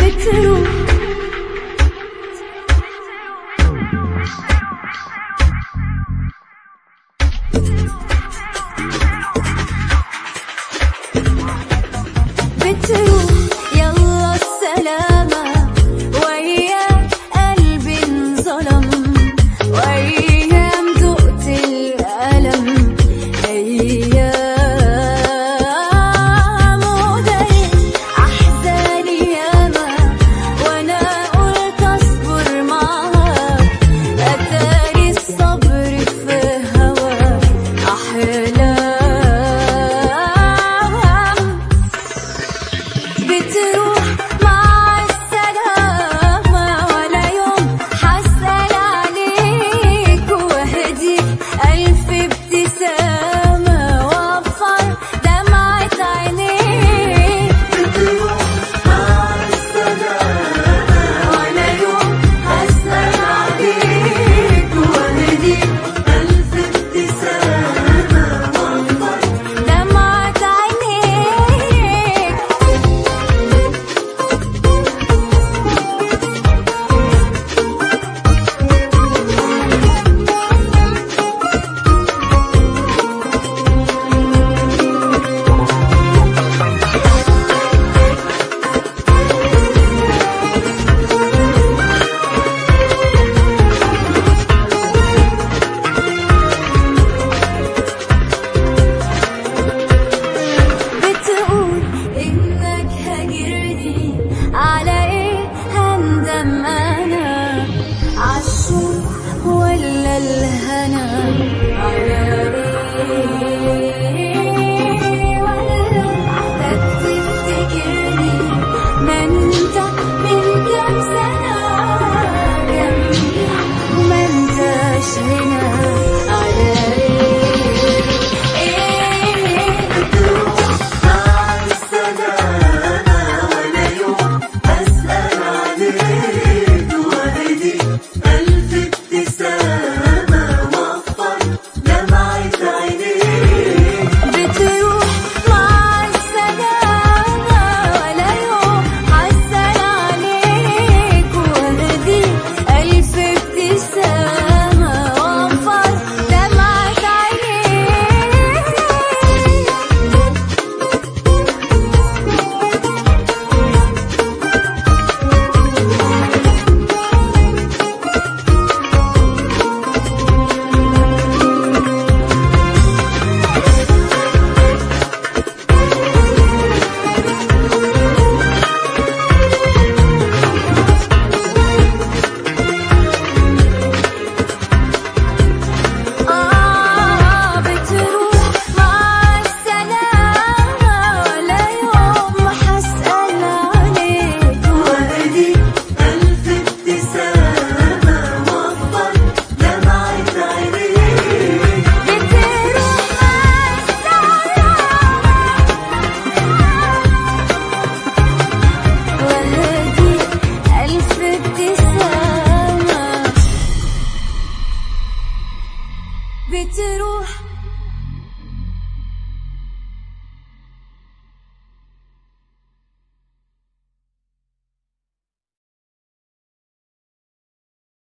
بتروح يلا السلامة وياك قلبي انظلم وأيام دقت الألم أيام ودايق أحزاني ياما وأنا قلت أصبر معاك أتاري الصبر في هواك أحلام بتروح مع السلامة ولا يوم حسأل عليك وهديك ألف ابتسامة وأوفر دمعة عينيك بتروح مع السلامة ولا يوم حسأل عليك وهديك ألف ابتسامة وأوفر دمعة عينيك بتقول إنك هاجرني على إيه هندم أنا عالشوق ولا الهنا على إيه ولا محتاج تفتكرني ما أنت من كام سنة جنبي وما أنتش هنا على إيه بتروح مع السلامة ولا يوم أسأل عليك وهديك ألف ابتسامة وأوفر دمعة عينيك بتروح مع السلامة ولا يوم حسأل عليك وهديك ألف ابتسامة وأوفر دمعة عينيك بتروح مع السلامة ولا يوم حسأل عليك وهديك ألف ابتسامة وأوفر دمعة عينيك بتروح مع السلامة وهديك ألف ابتسامة بتروح